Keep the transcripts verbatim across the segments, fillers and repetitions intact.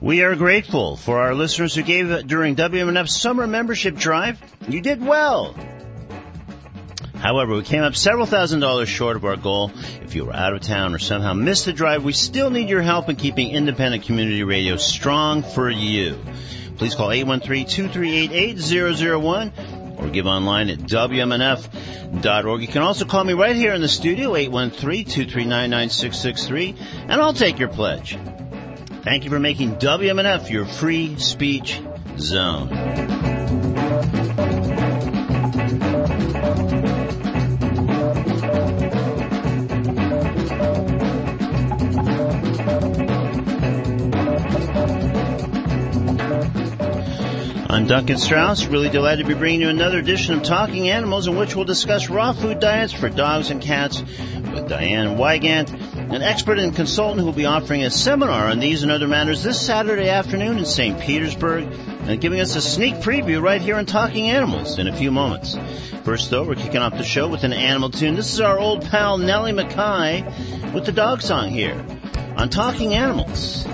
We are grateful for our listeners who gave during W M N F's summer membership drive. You did well. However, we came up several thousand dollars short of our goal. If you were out of town or somehow missed the drive, we still need your help in keeping independent community radio strong for you. Please call eight one three, two three eight, eight zero zero one or give online at W M N F dot org. You can also call me right here in the studio, eight one three, two three nine, nine six six three, and I'll take your pledge. Thank you for making W M N F your free speech zone. I'm Duncan Strauss, really delighted to be bringing you another edition of Talking Animals, in which we'll discuss raw food diets for dogs and cats with Diane Wygant, an expert and consultant who will be offering a seminar on these and other matters this Saturday afternoon in Saint Petersburg, and giving us a sneak preview right here on Talking Animals in a few moments. First, though, we're kicking off the show with an animal tune. This is our old pal Nellie McKay with the dog song here on Talking Animals.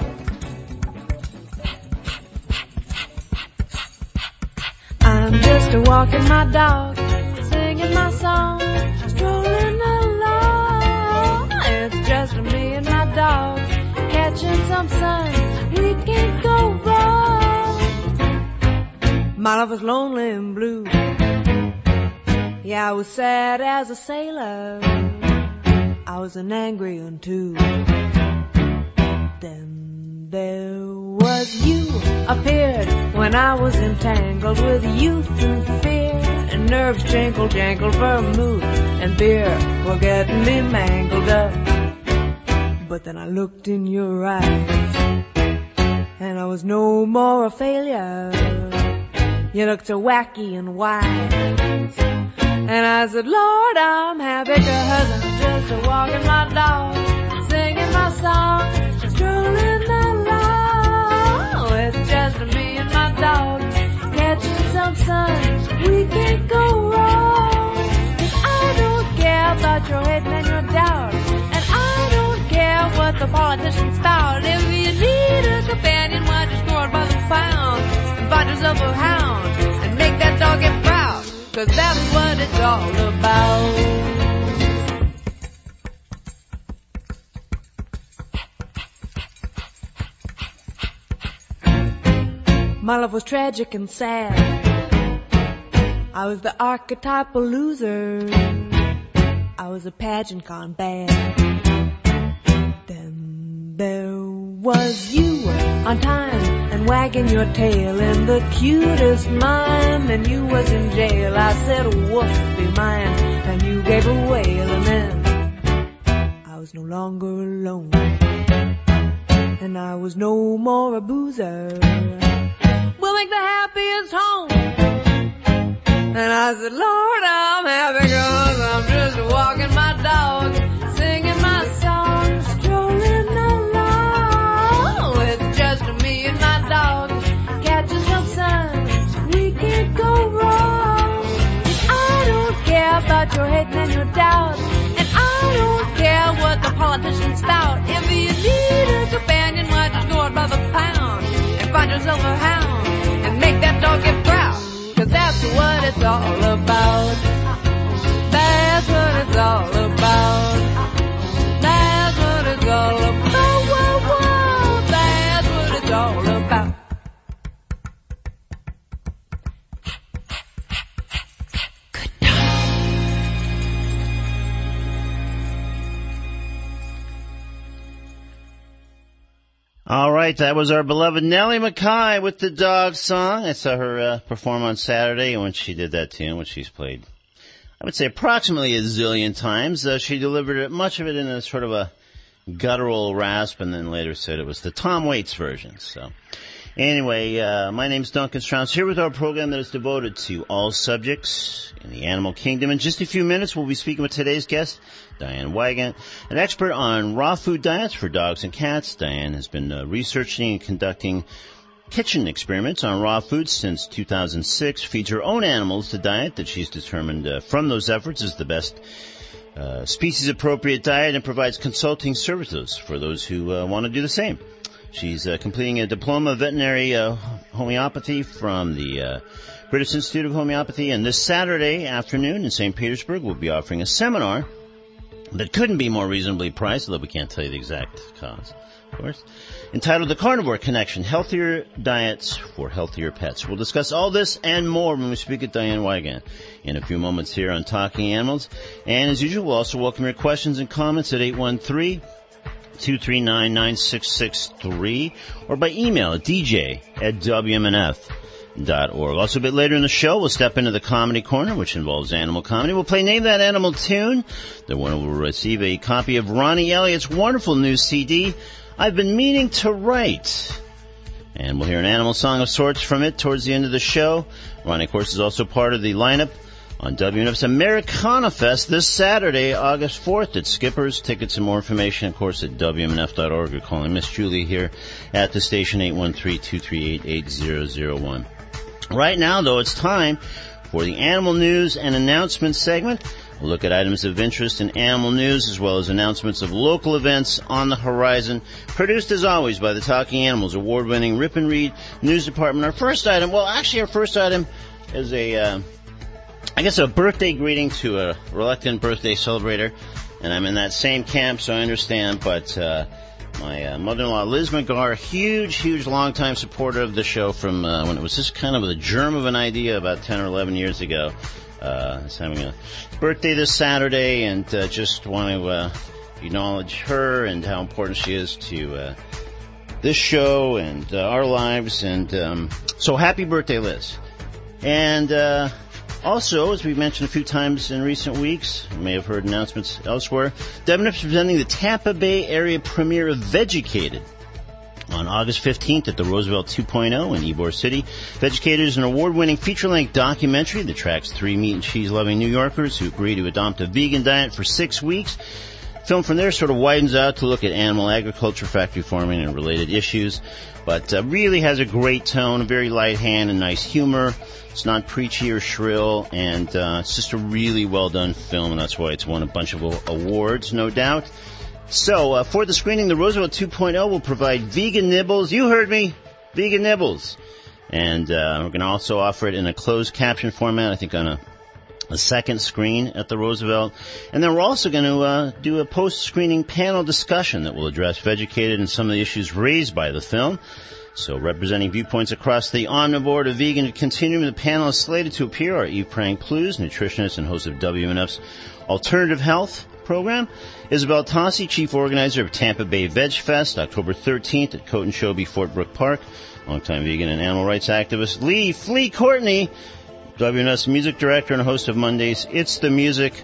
I'm just a walking my dog, singing my song, strolling along. It's just me and my dog, catching some sun, we can't go wrong. My love was lonely and blue, yeah, I was sad as a sailor, I was an angry one too. Then there was you, appeared when I was entangled with youth and fear, and nerves jangled, jangled, vermouth and beer were getting me mangled up. But then I looked in your eyes, and I was no more a failure. You looked so wacky and wise, and I said, Lord, I'm happy, 'cause I'm just a walking my dog, singing my song, strolling along. It's just me and my dog, catching some sun, we can't go wrong. 'Cause I don't care about your hate and your doubt, and I don't care what the politicians spout. If you need a companion, why just go out by the pound and find yourself a hound and make that dog get proud, 'cause that's what it's all about. My love was tragic and sad, I was the archetypal loser, I was a pageant gone bad. Then there was you, on time and wagging your tail in the cutest mime, and you was in jail. I said, woof, be mine, and you gave a wail, and then I was no longer alone, and I was no more a boozer. We'll make the happiest home. And I said, Lord, I'm happy, 'cause I'm just walking my dog, singing my song, strolling along. It's just me and my dog, catching some sun, we can't go wrong. I don't care about your hate and your doubt, and I don't care what the politicians spout. If you need a companion, why just go out by the pound and find yourself a hound and make that dog get proud, 'cause that's what it's all about. That's what it's all about. That's what it's all about. Whoa, whoa, that's what it's all about. Good night. All right, that was our beloved Nellie McKay with the dog song. I saw her uh, perform on Saturday, and when she did that tune, which she's played, I would say approximately a zillion times, uh, she delivered it, much of it in a sort of a guttural rasp, and then later said it was the Tom Waits version. So anyway, uh, my name's Duncan Strauss, here with our program that is devoted to all subjects in the animal kingdom. In just a few minutes, we'll be speaking with today's guest, Diane Wygant, an expert on raw food diets for dogs and cats. Diane has been uh, researching and conducting kitchen experiments on raw foods since two thousand six, feeds her own animals the diet that she's determined uh, from those efforts is the best uh, species-appropriate diet, and provides consulting services for those who uh, want to do the same. She's uh, completing a diploma of veterinary uh, homeopathy from the uh, British Institute of Homeopathy. And this Saturday afternoon in Saint Petersburg, we'll be offering a seminar that couldn't be more reasonably priced, although we can't tell you the exact cost, of course, entitled The Carnivore Connection, Healthier Diets for Healthier Pets. We'll discuss all this and more when we speak with Diane Wiegand in a few moments here on Talking Animals. And as usual, we'll also welcome your questions and comments at eight one three, two three nine, nine six six three or by email at d j at w m n f dot org. Also, a bit later in the show, we'll step into the comedy corner, which involves animal comedy. We'll play Name That Animal Tune. The winner will receive a copy of Ronnie Elliott's wonderful new C D, I've Been Meaning to Write. And we'll hear an animal song of sorts from it towards the end of the show. Ronnie, of course, is also part of the lineup on W N F's Americana Fest this Saturday, August fourth at Skipper's. Tickets and more information, of course, at w m n f dot org or calling Miss Julie here at the station, eight one three, two three eight, eight zero zero one. Right now, though, it's time for the Animal News and Announcements segment. We'll look at items of interest in animal news as well as announcements of local events on the horizon. Produced, as always, by the Talking Animals award-winning Rip and Read News Department. Our first item, well, actually, our first item is a, uh, I guess, a birthday greeting to a reluctant birthday celebrator. And I'm in that same camp, so I understand, but uh my uh, mother-in-law, Liz McGar, huge, huge, long-time supporter of the show from uh, when it was just kind of the germ of an idea about ten or eleven years ago. Uh, is having a birthday this Saturday, and uh, just want to uh, acknowledge her and how important she is to uh, this show and uh, our lives. And um, so happy birthday, Liz. And uh, also, as we've mentioned a few times in recent weeks, you may have heard announcements elsewhere, W N F is presenting the Tampa Bay area premiere of Vegucated on August fifteenth at the Roosevelt two point oh in Ybor City. Vegucated is an award-winning feature-length documentary that tracks three meat and cheese-loving New Yorkers who agree to adopt a vegan diet for six weeks. Film from there sort of widens out to look at animal agriculture, factory farming, and related issues, but uh, really has a great tone, a very light hand, and nice humor. It's not preachy or shrill, and uh, it's just a really well-done film, and that's why it's won a bunch of awards, no doubt. So, uh, for the screening, the Roosevelt two point oh will provide vegan nibbles. You heard me, vegan nibbles. And uh, we're going to also offer it in a closed caption format, I think on a, a second screen at the Roosevelt. And then we're also going to uh, do a post-screening panel discussion that will address Vegucated and some of the issues raised by the film. So, representing viewpoints across the omnivore to vegan continuum, the panel is slated to appear are Eve Prang-Plews, nutritionist and host of W N F's Alternative Health program; Isabel Tossi, chief organizer of Tampa Bay Veg Fest, October thirteenth at Coton-Shobi Fort Brook Park; longtime vegan and animal rights activist Lee Flea Courtney, W N F's music director and host of Monday's It's the Music.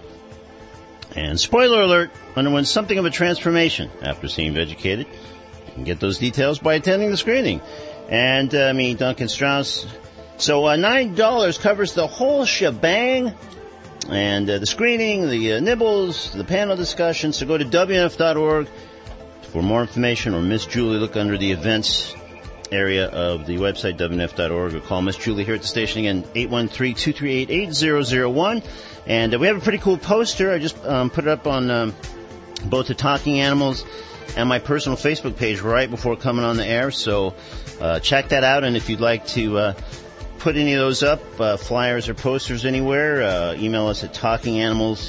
And spoiler alert, underwent something of a transformation after seeing Vegucated. You can get those details by attending the screening. And uh, me, Duncan Strauss. So uh, nine dollars covers the whole shebang. And uh, the screening, the uh, nibbles, the panel discussion. So go to w n f dot org for more information, or Miss Julie, look under the events area of the website, w n f dot org, or call Miss Julie here at the station again, eight one three, two three eight, eight zero zero one. And uh, we have a pretty cool poster. I just um, put it up on um, both the Talking Animals and my personal Facebook page right before coming on the air. So uh, check that out. And if you'd like to uh, put any of those up, uh, flyers or posters anywhere, uh, email us at talkinganimals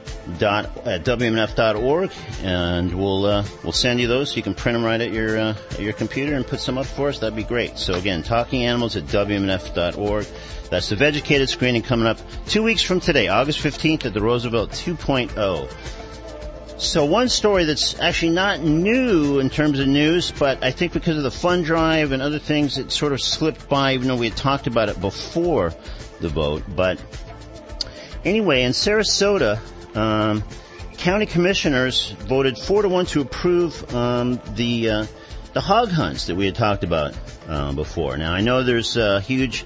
dot at w m n f dot org, and we'll uh, we'll send you those so you can print them right at your uh, at your computer and put some up for us. That'd be great. So again, talkinganimals at w m n f dot org. That's the Vegucated screening coming up two weeks from today, August fifteenth at the Roosevelt two point oh. So one story that's actually not new in terms of news, but I think because of the fund drive and other things, it sort of slipped by, even though we had talked about it before the vote. But anyway, in Sarasota, um, county commissioners voted four to one to approve um, the uh, the hog hunts that we had talked about uh, before. Now, I know there's a huge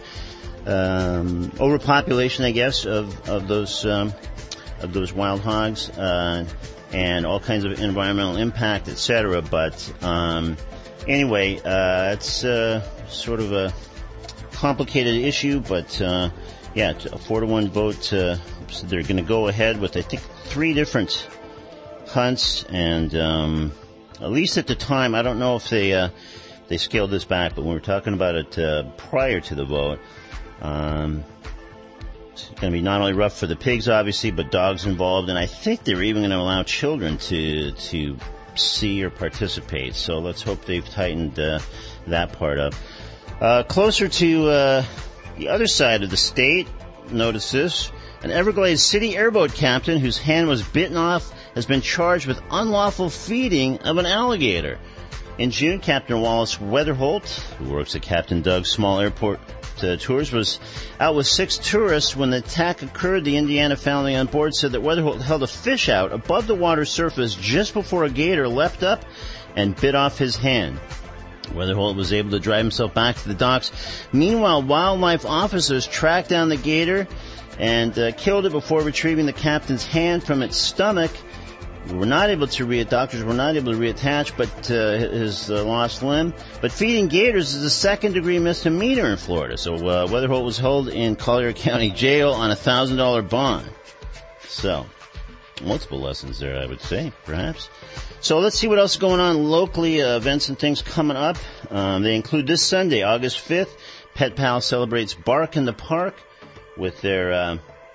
um, overpopulation, I guess, of of those um, of those wild hogs. Uh, and all kinds of environmental impact, et cetera. But um, anyway, uh, it's uh, sort of a complicated issue, but uh, yeah, a four to one vote. Uh, so they're going to go ahead with, I think, three different hunts, and um, at least at the time, I don't know if they uh, they scaled this back, but when we were talking about it uh, prior to the vote, um, it's going to be not only rough for the pigs, obviously, but dogs involved, and I think they're even going to allow children to to see or participate. So let's hope they've tightened uh, that part up. Uh, closer to uh, the other side of the state, notice this. An Everglades City airboat captain whose hand was bitten off has been charged with unlawful feeding of an alligator. In June, Captain Wallace Weatherholt, who works at Captain Doug's Small Airport uh, Tours, was out with six tourists when the attack occurred. The Indiana family on board said that Weatherholt held a fish out above the water surface just before a gator leapt up and bit off his hand. Weatherholt was able to drive himself back to the docks. Meanwhile, wildlife officers tracked down the gator and uh, killed it before retrieving the captain's hand from its stomach. We were not able to re- doctors were not able to reattach but uh, his uh, lost limb. But feeding gators is a second-degree misdemeanor in Florida. So uh, Weatherholt was held in Collier County Jail on a one thousand dollars bond. So, multiple lessons there, I would say, perhaps. So let's see what else is going on locally, uh, events and things coming up. Um, they include this Sunday, August fifth. Pet Pal celebrates Bark in the Park with their uh,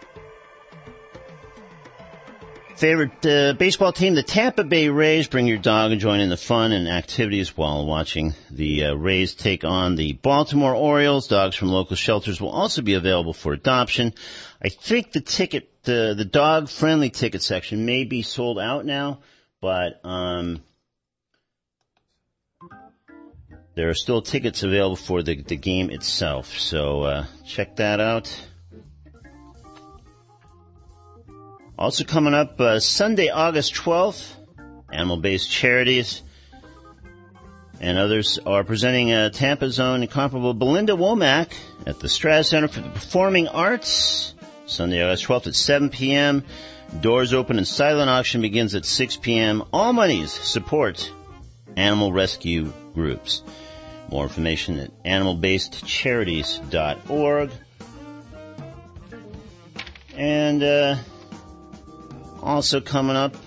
favorite uh, baseball team, the Tampa Bay Rays. Bring your dog and join in the fun and activities while watching the uh, Rays take on the Baltimore Orioles. Dogs from local shelters will also be available for adoption. I think the ticket, the, the dog-friendly ticket section may be sold out now. But um, there are still tickets available for the, the game itself. So uh, check that out. Also coming up uh, Sunday, August twelfth, animal-based charities and others are presenting uh, Tampa's own incomparable Belinda Womack at the Stratus Center for the Performing Arts. Sunday, August twelfth at seven p.m. Doors open and silent auction begins at six p.m. All monies support animal rescue groups. More information at animal based charities dot org. And uh, also coming up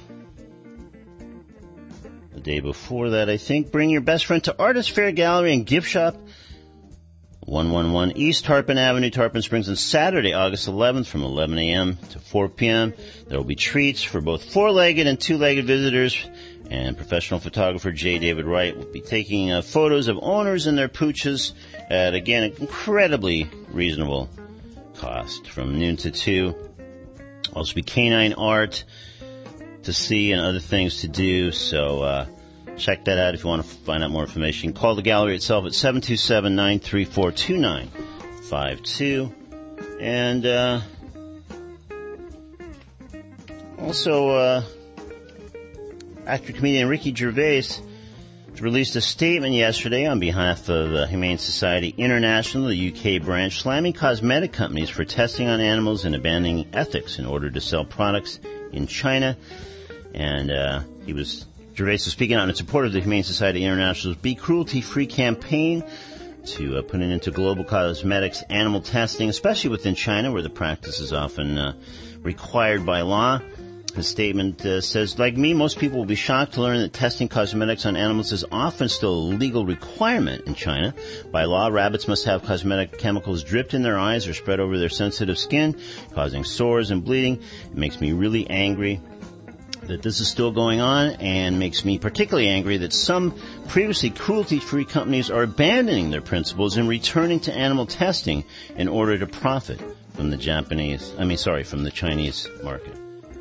the day before that, I think, bring your best friend to Artist Fair Gallery and Gift Shop, one eleven East Tarpon Avenue, Tarpon Springs, on Saturday, August eleventh from eleven a.m. to four p.m. There will be treats for both four-legged and two-legged visitors, and professional photographer J. David Wright will be taking uh, photos of owners and their pooches at, again, an incredibly reasonable cost from noon to two. Also be canine art to see and other things to do, so uh check that out if you want to find out more information. Call the gallery itself at seven two seven, nine three four, two nine five two. And uh, also, uh, actor-comedian Ricky Gervais released a statement yesterday on behalf of uh, Humane Society International, the U K branch, slamming cosmetic companies for testing on animals and abandoning ethics in order to sell products in China. And uh, he was... Gervais is speaking out in support of the Humane Society International's Be Cruelty-Free campaign to uh, put an end to global cosmetics animal testing, especially within China, where the practice is often uh, required by law. His statement uh, says, like me, most people will be shocked to learn that testing cosmetics on animals is often still a legal requirement in China. By law, rabbits must have cosmetic chemicals dripped in their eyes or spread over their sensitive skin, causing sores and bleeding. It makes me really angry that this is still going on, and makes me particularly angry that some previously cruelty-free companies are abandoning their principles and returning to animal testing in order to profit from the Japanese, I mean, sorry, from the Chinese market.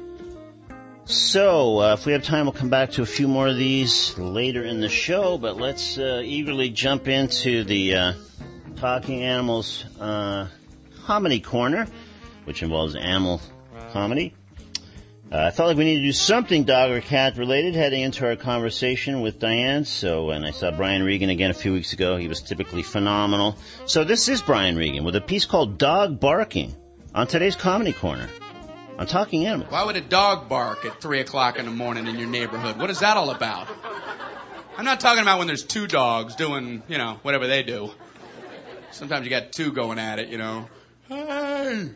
So, uh, if we have time, we'll come back to a few more of these later in the show, but let's uh, eagerly jump into the uh, Talking Animals uh, Comedy Corner, which involves animal comedy. Uh, I felt like we needed to do something dog or cat related heading into our conversation with Diane. So, and I saw Brian Regan again a few weeks ago. He was typically phenomenal. So this is Brian Regan with a piece called Dog Barking on today's Comedy Corner on Talking Animals. Why would a dog bark at three o'clock in the morning in your neighborhood? What is that all about? I'm not talking about when there's two dogs doing, you know, whatever they do. Sometimes you got two going at it, you know. Hey!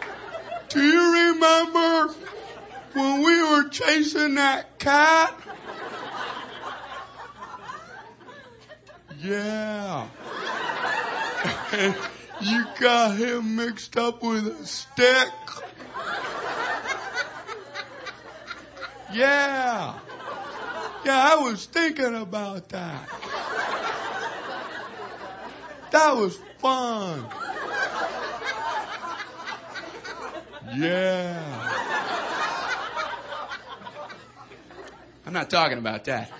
Do you remember when we were chasing that cat Yeah. You got him mixed up with a stick. Yeah. Yeah, I was thinking about that. That was fun. Yeah. I'm not talking about that.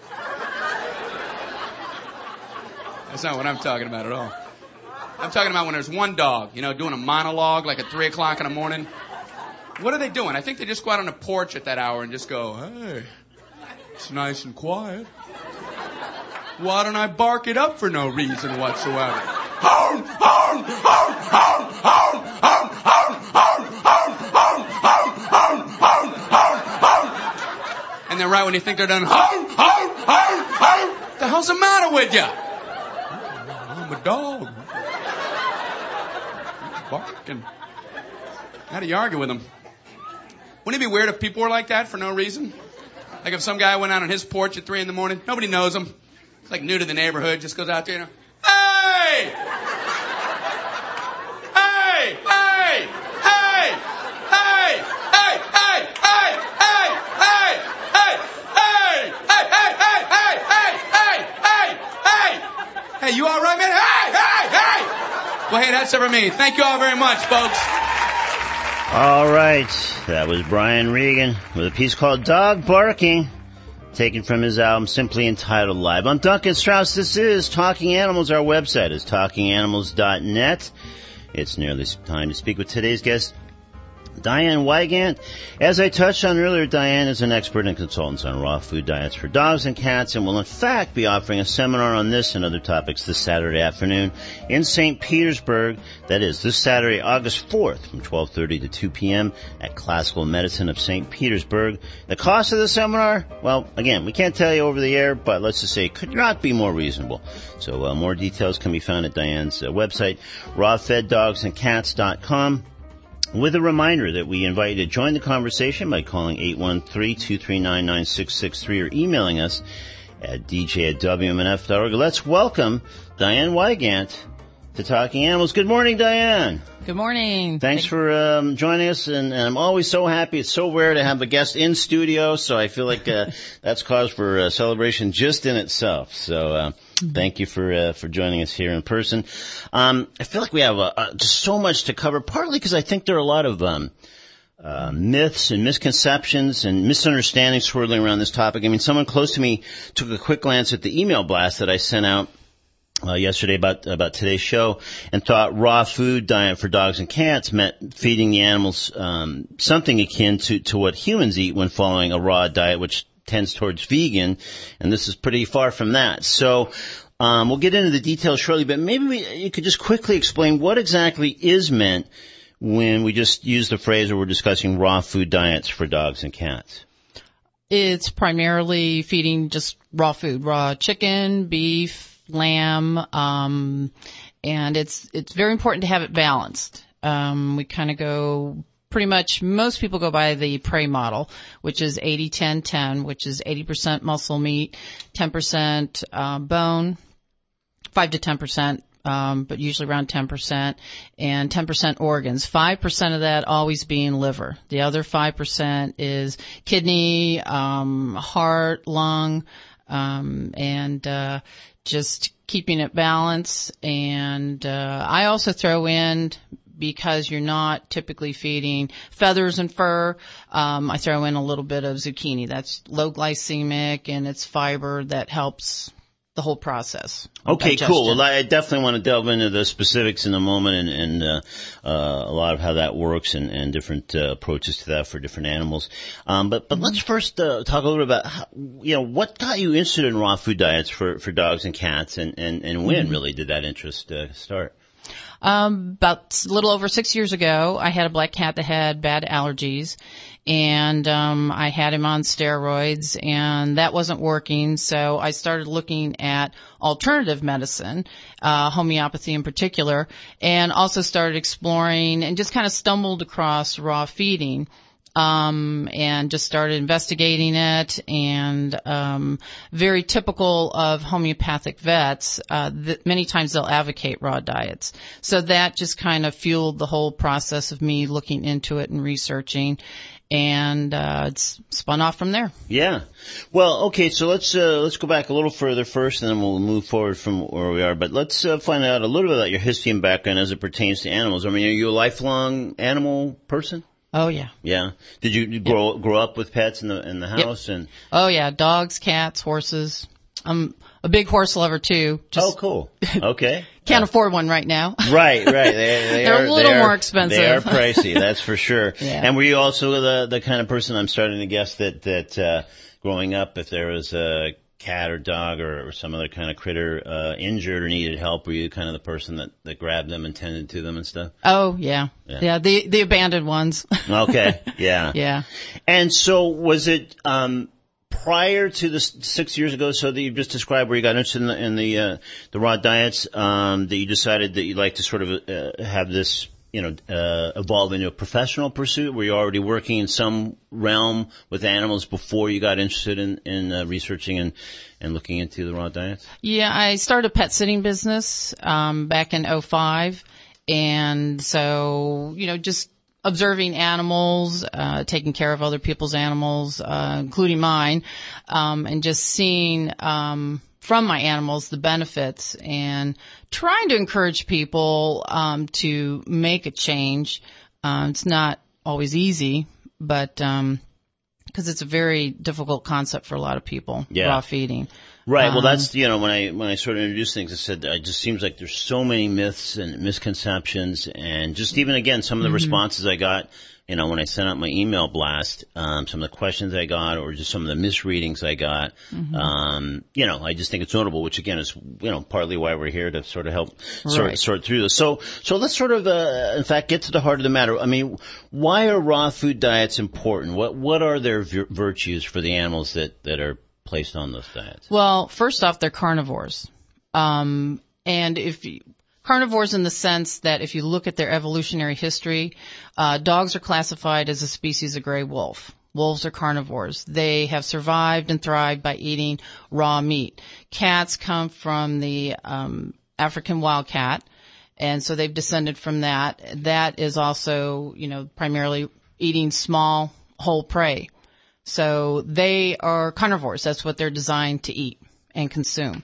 That's not what I'm talking about at all. I'm talking about when there's one dog, you know, doing a monologue like at three o'clock in the morning. What are they doing? I think they just go out on a porch at that hour and just go, hey, it's nice and quiet. Why don't I bark it up for no reason whatsoever? Hound, hound, hound, hound, hound, hound, hound, hound, hound, hound, hound, hound, hound, hound. And then right when you think they're done, hound, hound, hound, hound. What the hell's the matter with you? I'm a dog. Barking. How do you argue with them? Wouldn't it be weird if people were like that for no reason? Like if some guy went out on his porch at three in the morning, nobody knows him. It's like new to the neighborhood, just goes out there, you know, hey! Hey! Hey! Hey! Hey! Hey! Hey! Hey! Hey! Hey! Hey! Hey! Hey! Hey! Hey! Hey! Hey! Hey! Hey! Hey! You all right, man? Hey! Hey! Hey! Well, hey, that's it for me. Thank you all very much, folks. All right, that was Brian Regan with a piece called Dog Barking, taken from his album simply entitled Live. I'm Duncan Strauss. This is Talking Animals. Our website is talking animals dot net. It's nearly time to speak with today's guest, Diane Wygant. As I touched on earlier, Diane is an expert and consultant on raw food diets for dogs and cats and will in fact be offering a seminar on this and other topics this Saturday afternoon in Saint Petersburg. That is this Saturday, August fourth from twelve thirty to two p.m. at Classical Medicine of Saint Petersburg. The cost of the seminar, well, again, we can't tell you over the air, but let's just say it could not be more reasonable. So uh, more details can be found at Diane's uh, website, raw fed dogs and cats dot com. With a reminder that we invite you to join the conversation by calling eight one three, two three nine, nine six six three or emailing us at d j at w m n f dot org. Let's welcome Diane Wygant to Talking Animals. Good morning, Diane. Good morning. Thanks for um, joining us, and, and I'm always so happy. It's so rare to have a guest in studio, so I feel like uh, that's cause for uh, celebration just in itself. So uh, thank you for uh, for joining us here in person. Um, I feel like we have uh, uh, just so much to cover, partly because I think there are a lot of um, uh, myths and misconceptions and misunderstandings swirling around this topic. I mean, someone close to me took a quick glance at the email blast that I sent out Uh, yesterday about about today's show and thought raw food diet for dogs and cats meant feeding the animals um, something akin to, to what humans eat when following a raw diet, which tends towards vegan, and this is pretty far from that. So um, we'll get into the details shortly, but maybe we, you could just quickly explain what exactly is meant when we just use the phrase or we're discussing raw food diets for dogs and cats. It's primarily feeding just raw food, raw chicken, beef, lamb, um, and it's it's very important to have it balanced. Um, we kind of go pretty much, most people go by the Prey model, which is eighty ten ten, which is eighty percent muscle meat, ten percent uh, bone, five to ten percent, um, but usually around ten percent, and ten percent organs. five percent of that always being liver. The other five percent is kidney, um, heart, lung, um, and uh just keeping it balanced. And uh I also throw in, because you're not typically feeding feathers and fur, um I throw in a little bit of zucchini. That's low glycemic, and it's fiber that helps the whole process. Okay, digestion. cool. Well, I definitely want to delve into the specifics in a moment and, and uh, uh, a lot of how that works and, and different uh, approaches to that for different animals. Um, but but mm-hmm. let's first uh, talk a little bit about how, you know, what got you interested in raw food diets for, for dogs and cats, and, and, and when mm-hmm. really did that interest uh, start? Um, about a little over six years ago, I had a black cat that had bad allergies, and um, I had him on steroids, and that wasn't working. So I started looking at alternative medicine, uh, homeopathy in particular, and also started exploring and just kind of stumbled across raw feeding. um, and just started investigating it. And um, very typical of homeopathic vets, uh, that many times they'll advocate raw diets. So that just kind of fueled the whole process of me looking into it and researching. And uh, it's spun off from there. Yeah. Well, okay. So let's uh, let's go back a little further first, and then we'll move forward from where we are. But let's uh, find out a little bit about your history and background as it pertains to animals. I mean, are you a lifelong animal person? Oh yeah. Yeah. Did you grow yep. grow up with pets in the in the house? Yep. And oh yeah, dogs, cats, horses. I'm a big horse lover too. Just oh, cool. Okay. Can't uh, afford one right now. Right, right. They, they They're are, a little they more are, expensive. They are pricey, that's for sure. Yeah. And were you also the the kind of person, I'm starting to guess, that that uh growing up, if there was a cat or dog or, or some other kind of critter uh injured or needed help, were you kind of the person that that grabbed them and tended to them and stuff? Oh yeah, yeah. yeah the the abandoned ones. Okay, yeah, yeah. And so was it um prior to the six years ago, so that you just described, where you got interested in the in the, uh, the raw diets, um, that you decided that you'd like to sort of uh, have this, you know, uh, evolve into a professional pursuit? Were you already working in some realm with animals before you got interested in in uh, researching and and looking into the raw diets? Yeah, I started a pet sitting business um, back in oh five, and so you know just. observing animals, uh, taking care of other people's animals, uh, including mine, um, and just seeing, um, from my animals the benefits and trying to encourage people, um, to make a change. Uh, it's not always easy, but, um, cause it's a very difficult concept for a lot of people, yeah. raw feeding. Right. Um, well, that's, you know, when I, when I sort of introduced things, I said, it just seems like there's so many myths and misconceptions, and just even, again, some of the mm-hmm. responses I got, you know, when I sent out my email blast, um, some of the questions I got, or just some of the misreadings I got, mm-hmm. um, you know, I just think it's notable, which again is, you know, partly why we're here, to sort of help sort, right. sort through this. So, so let's sort of, uh, in fact, get to the heart of the matter. I mean, why are raw food diets important? What, what are their v- virtues for the animals that, that are placed on those diets? Well, first off, they're carnivores. Um, and if you, carnivores in the sense that if you look at their evolutionary history, uh, dogs are classified as a species of gray wolf. Wolves are carnivores. They have survived and thrived by eating raw meat. Cats come from the um, African wildcat, and so they've descended from that. That is also, you know, primarily eating small, whole prey. So they are carnivores. That's what they're designed to eat and consume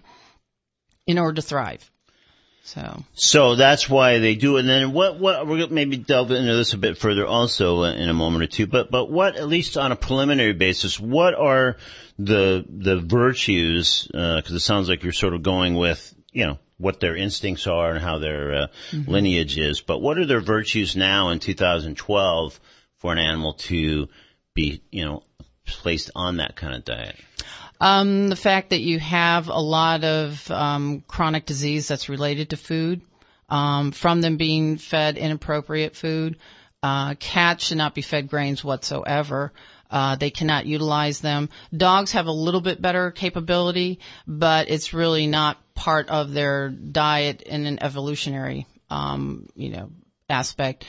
in order to thrive. So, so that's why they do it. And then what, what, we're going to maybe delve into this a bit further also in a moment or two, but, but what, at least on a preliminary basis, what are the, the virtues, uh, cause it sounds like you're sort of going with, you know, what their instincts are and how their, uh, mm-hmm. lineage is, but what are their virtues now in two thousand twelve for an animal to be, you know, placed on that kind of diet? Um, the fact that you have a lot of um, chronic disease that's related to food, um, from them being fed inappropriate food. Uh, cats should not be fed grains whatsoever. Uh, they cannot utilize them. Dogs have a little bit better capability, but it's really not part of their diet in an evolutionary, um, you know, aspect.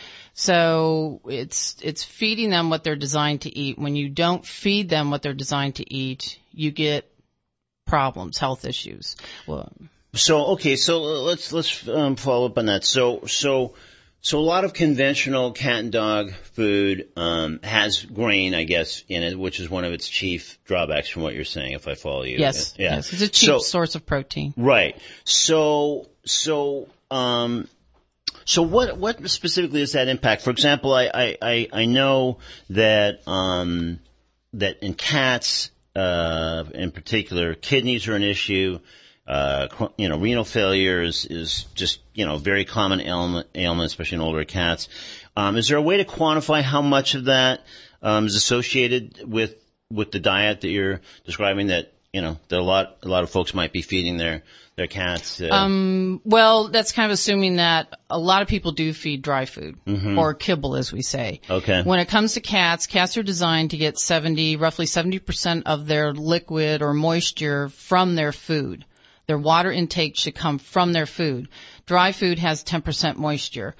So it's it's feeding them what they're designed to eat. When you don't feed them what they're designed to eat, you get problems, health issues. Well, so okay, so let's let's um, follow up on that. So so so a lot of conventional cat and dog food um, has grain, I guess, in it, which is one of its chief drawbacks from what you're saying, if I follow you. Yes, yeah. yes, it's a cheap so, source of protein. Right. So so um. So what what specifically is that impact? For example, I I I know that um that in cats uh in particular, kidneys are an issue. Uh you know, renal failure is is just, you know, very common ailment, ailment especially in older cats. Um is there a way to quantify how much of that um is associated with with the diet that you're describing, that, you know, that a lot a lot of folks might be feeding their their cats? Uh, um, well, that's kind of assuming that a lot of people do feed dry food, mm-hmm. or kibble, as we say. Okay. When it comes to cats, cats are designed to get seventy, roughly seventy percent of their liquid or moisture from their food. Their water intake should come from their food. Dry food has ten percent moisture.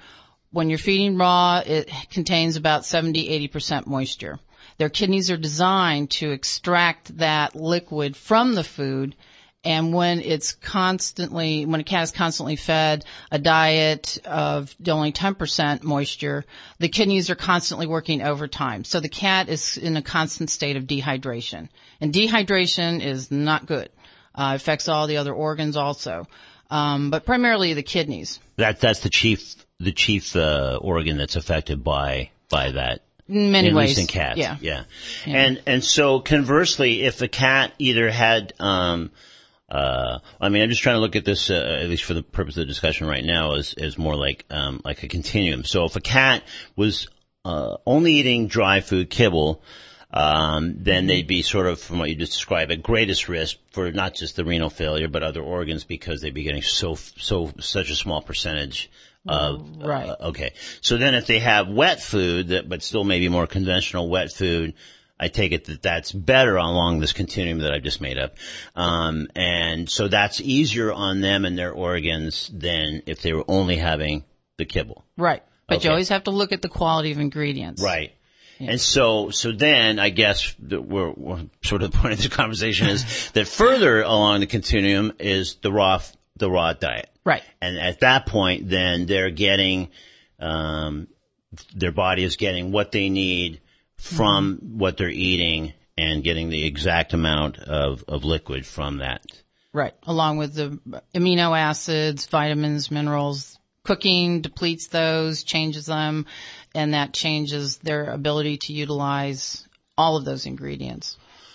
when you're feeding raw, it contains about seventy to eighty percent moisture. Their kidneys are designed to extract that liquid from the food. And when it's constantly, when a cat is constantly fed a diet of only ten percent moisture, the kidneys are constantly working overtime. So the cat is in a constant state of dehydration. And dehydration is not good. Uh, affects all the other organs also. Um, but primarily the kidneys. That, that's the chief, the chief, uh, organ that's affected by, by that. In many At ways. least in cats. Yeah. yeah. Yeah. And, and so conversely, if a cat either had, um, Uh, I mean, I'm just trying to look at this, uh, at least for the purpose of the discussion right now, as, as more like, um, like a continuum. So if a cat was, uh, only eating dry food, kibble, um, then they'd be sort of, from what you just described, at greatest risk for not just the renal failure, but other organs because they'd be getting so, so, such a small percentage of, right. Uh, okay. So then if they have wet food, that, but still maybe more conventional wet food, I take it that that's better along this continuum that I've just made up. Um, and so that's easier on them and their organs than if they were only having the kibble. Right. But Okay. you always have to look at the quality of ingredients. Right. Yeah. And so, so then I guess that we're, we're sort of the point of this conversation is that further along the continuum is the raw, the raw diet. Right. And at that point, then they're getting, um, their body is getting what they need from mm-hmm. what they're eating and getting the exact amount of, of liquid from that. Right. Along with the amino acids, vitamins, minerals. Cooking depletes those, changes them, and that changes their ability to utilize all of those ingredients.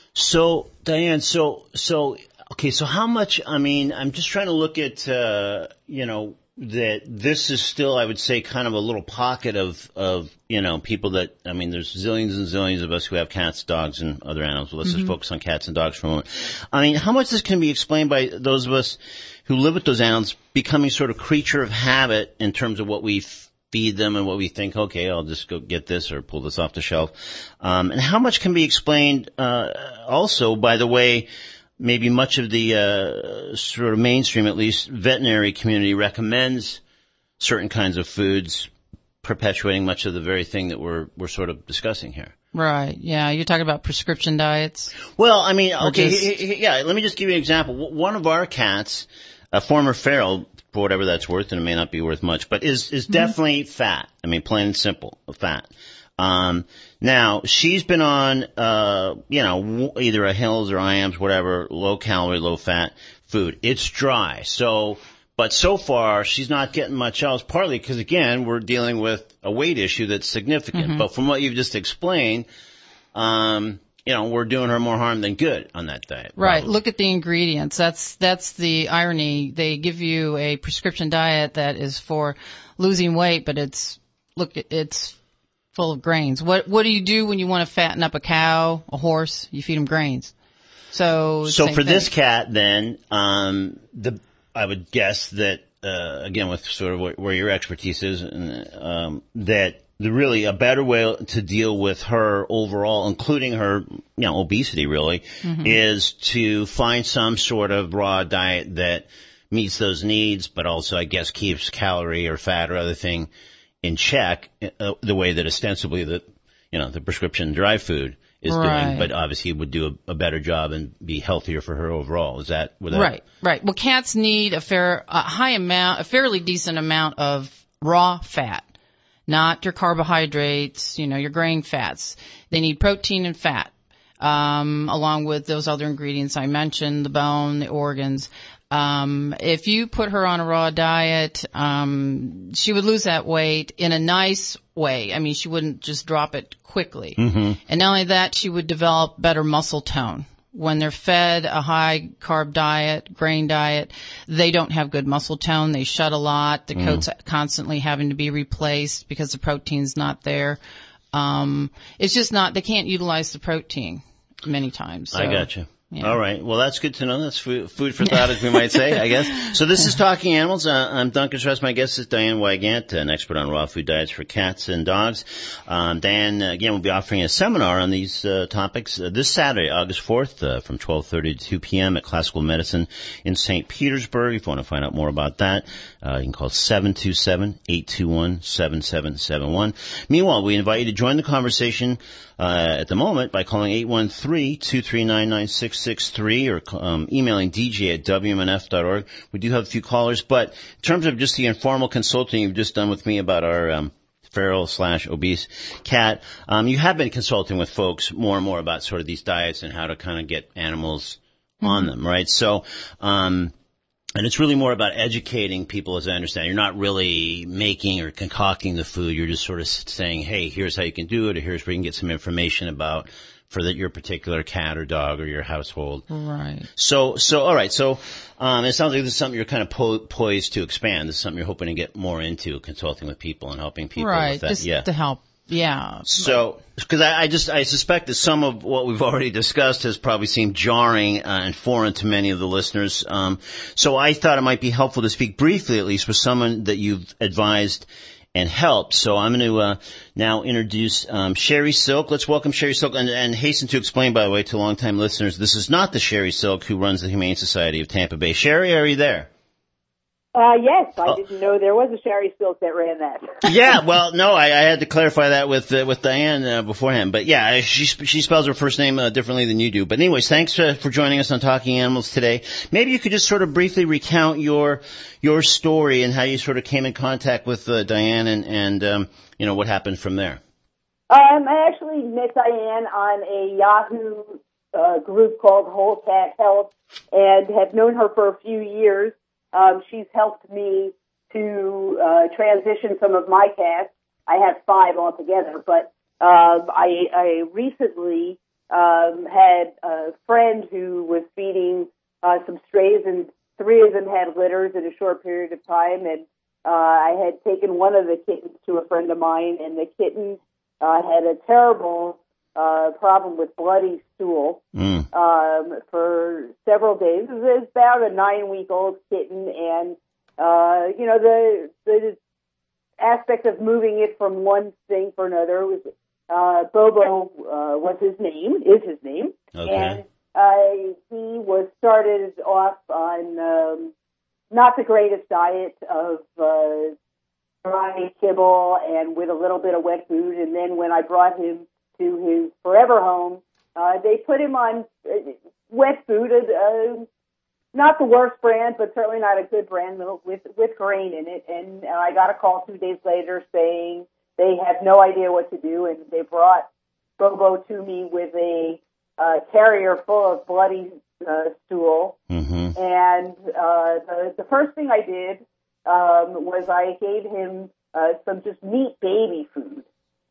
So, Diane, so, so, okay, so how much, I mean, I'm just trying to look at, uh, you know, that this is still, I would say, kind of a little pocket of, of, you know, people that, I mean, there's zillions and zillions of us who have cats, dogs, and other animals. Well, let's mm-hmm. just focus on cats and dogs for a moment. I mean, how much this can be explained by those of us who live with those animals becoming sort of creature of habit in terms of what we feed them and what we think, okay, I'll just go get this or pull this off the shelf. Um, and how much can be explained, uh, also by the way maybe much of the uh sort of mainstream, at least veterinary community, recommends certain kinds of foods, perpetuating much of the very thing that we're we're sort of discussing here. Right. Yeah. You're talking about prescription diets. Well, I mean, okay, just... h- h- yeah. Let me just give you an example. One of our cats, a former feral, for whatever that's worth, and it may not be worth much, but is is mm-hmm. definitely fat. I mean, plain and simple, fat. Um, now she's been on, uh, you know, either a Hills or I A Ms, whatever, low calorie, low fat food. It's dry. So, but so far she's not getting much else, partly because again, we're dealing with a weight issue that's significant. Mm-hmm. But from what you've just explained, um, you know, we're doing her more harm than good on that diet. Right. Probably. Look at the ingredients. That's, that's the irony. They give you a prescription diet that is for losing weight, but it's, look, it's, full of grains. What what do you do when you want to fatten up a cow, a horse? You feed them grains. So so for thing. this cat, then, um, the I would guess that uh, again with sort of where, where your expertise is, and, um, that the really a better way to deal with her overall, including her you know obesity, really, mm-hmm. is to find some sort of raw diet that meets those needs, but also I guess keeps calorie or fat or other thing in check, uh, the way that ostensibly the, you know, the prescription dry food is right. doing, but obviously would do a, a better job and be healthier for her overall. Is that without? Right, right. Well, cats need a fair, a high amount, a fairly decent amount of raw fat, not your carbohydrates, you know, your grain fats. They need protein and fat, um, along with those other ingredients I mentioned, the bone, the organs. Um, if you put her on a raw diet, um, she would lose that weight in a nice way. I mean, she wouldn't just drop it quickly. Mm-hmm. And not only that, she would develop better muscle tone. When they're fed a high carb diet, grain diet, they don't have good muscle tone. They shed a lot. The mm. coat's constantly having to be replaced because the protein's not there. Um, it's just not, they can't utilize the protein many times. So. I gotcha. Yeah. All right. Well, that's good to know. That's food, food for thought, as we might say, I guess. So this is Talking Animals. Uh, I'm Duncan Strauss. My guest is Diane Wygant, an expert on raw food diets for cats and dogs. Um, Diane, uh, again, will be offering a seminar on these uh, topics uh, this Saturday, August fourth, uh, from twelve thirty to two p.m. at Classical Medicine in Saint Petersburg. If you want to find out more about that, uh, you can call seven two seven, eight two one, seven seven seven one. Meanwhile, we invite you to join the conversation uh, at the moment by calling eight one three, two three nine, nine six six three or um, emailing d j at w m n f dot org. We do have a few callers, but in terms of just the informal consulting you've just done with me about our um, feral slash obese cat, um, you have been consulting with folks more and more about sort of these diets and how to kind of get animals mm-hmm. on them, right? So, um, and it's really more about educating people, as I understand. You're not really making or concocting the food. You're just sort of saying, hey, here's how you can do it, or here's where you can get some information about for the, your particular cat or dog or your household. Right. So, so, all right. So, um, it sounds like this is something you're kind of po- poised to expand. This is something you're hoping to get more into, consulting with people and helping people right. with that. Just yeah. to help. Yeah. So, because I, I just, I suspect that some of what we've already discussed has probably seemed jarring uh, and foreign to many of the listeners. Um, so I thought it might be helpful to speak briefly, at least, with someone that you've advised and helped. So I'm going to uh, now introduce um, Sherry Silk. Let's welcome Sherry Silk and, and hasten to explain, by the way, to longtime listeners, this is not the Sherry Silk who runs the Humane Society of Tampa Bay. Sherry, are you there? Uh, yes, I oh. didn't know there was a Sherry Silk that ran that. Yeah, well, no, I, I had to clarify that with uh, with Diane uh, beforehand. But yeah, she she spells her first name uh, differently than you do. But anyways, thanks uh, for joining us on Talking Animals today. Maybe you could just sort of briefly recount your your story and how you sort of came in contact with uh, Diane and and um, you know what happened from there. Um, I actually met Diane on a Yahoo uh, group called Whole Cat Health, and have known her for a few years. Um, she's helped me to uh, transition some of my cats. I have five altogether, but um, I, I recently um, had a friend who was feeding uh, some strays, and three of them had litters in a short period of time. And uh, I had taken one of the kittens to a friend of mine, and the kitten uh, had a terrible uh, problem with bloody stool mm. um, for several days. It was about a nine-week-old kitten, and uh, you know the the aspect of moving it from one thing for another was uh, Bobo uh, was his name, is his name, okay. and uh, he was started off on um, not the greatest diet of uh, dry kibble and with a little bit of wet food, and then when I brought him to his forever home, uh, they put him on uh, wet food, uh, not the worst brand, but certainly not a good brand with with grain in it. And uh, I got a call two days later saying they have no idea what to do, and they brought Bobo to me with a uh, carrier full of bloody uh, stool. Mm-hmm. And uh, the, the first thing I did um, was I gave him uh, some just meat baby food.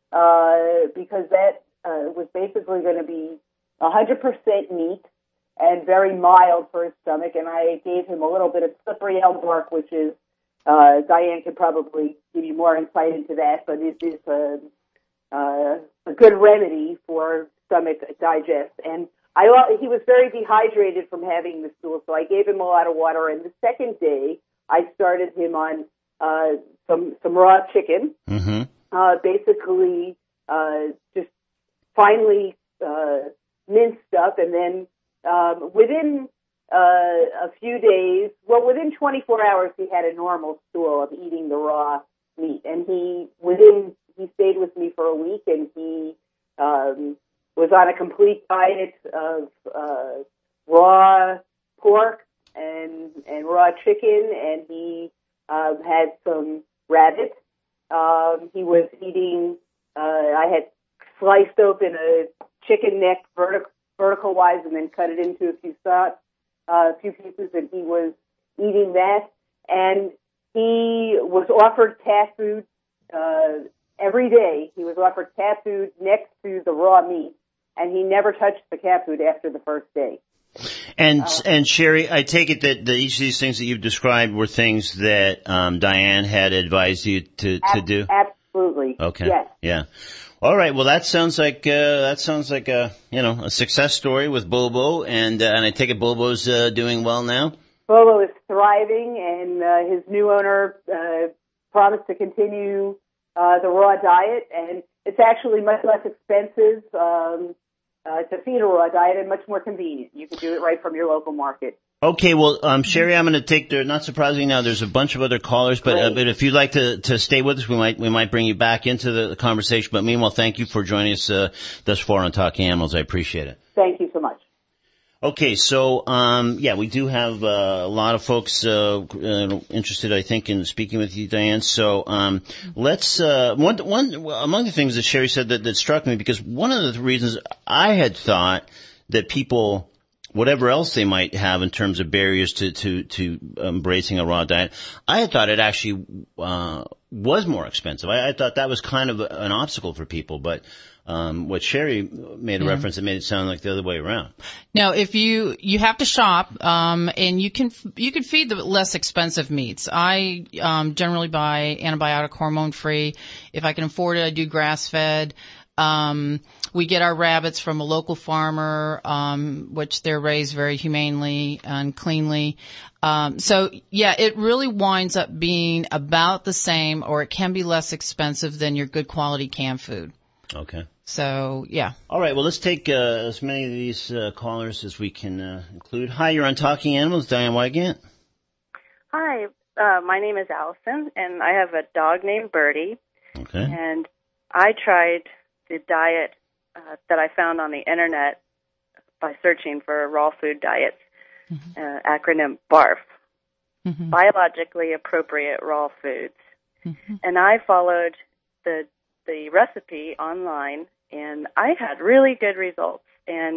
Uh, because that uh, was basically going to be one hundred percent meat and very mild for his stomach. And I gave him a little bit of slippery elm bark, which is, uh, Diane could probably give you more insight into that, but it is a, uh, a good remedy for stomach digest. And I, he was very dehydrated from having the stool, so I gave him a lot of water. And the second day, I started him on uh, some some raw chicken. Mm-hmm. Uh, basically, uh, just finely uh, minced up, and then um, within uh, a few days, well, within twenty-four hours, he had a normal stool of eating the raw meat, and he within he stayed with me for a week, and he um, was on a complete diet of uh, raw pork and and raw chicken, and he uh, had some rabbit. Um, he was eating, uh, I had sliced open a chicken neck vertic- vertical wise and then cut it into a few, uh, a few pieces, and he was eating that. And he was offered cat food uh, every day. He was offered cat food next to the raw meat, and he never touched the cat food after the first day. And uh, and Sherry, I take it that, that each of these things that you've described were things that um, Diane had advised you to, to do? Absolutely. Okay. Yes. Yeah. All right. Well, that sounds like uh, that sounds like a you know a success story with Bobo, and uh, and I take it Bobo's uh, doing well now. Bobo is thriving, and uh, his new owner uh, promised to continue uh, the raw diet, and it's actually much less expensive um, uh, to feed a raw diet and much more convenient. You can do it right from your local market. Okay, well, um, Sherry, I'm going to take the, not surprisingly now, there's a bunch of other callers, but, uh, but if you'd like to, to stay with us, we might, we might bring you back into the, the conversation. But meanwhile, thank you for joining us, uh, thus far on Talking Animals. I appreciate it. Thank you so much. Okay, so, um, yeah, we do have, uh, a lot of folks, uh, uh, interested, I think, in speaking with you, Diane. So, um, let's, uh, one, one, among the things that Sherry said that, that struck me, because one of the reasons I had thought that people, whatever else they might have in terms of barriers to, to, to embracing a raw diet, I had thought it actually, uh, was more expensive. I, I thought that was kind of an obstacle for people, but, um, what Sherry made a yeah. reference, it made it sound like the other way around. Now, if you, you have to shop, um, and you can, you can feed the less expensive meats. I, um, generally buy antibiotic hormone free. If I can afford it, I do grass fed. Um, we get our rabbits from a local farmer, um, which they're raised very humanely and cleanly. Um, so yeah, it really winds up being about the same, or it can be less expensive than your good quality canned food. Okay. So yeah. All right. Well, let's take, uh, as many of these, uh, callers as we can, uh, include. Hi, you're on Talking Animals. Diane Wygant. Hi, uh, my name is Allison, and I have a dog named Birdie. Okay. And I tried the diet uh, that I found on the internet by searching for raw food diets, mm-hmm. uh, acronym BARF, mm-hmm. biologically appropriate raw foods. Mm-hmm. And I followed the the recipe online, and I had really good results. And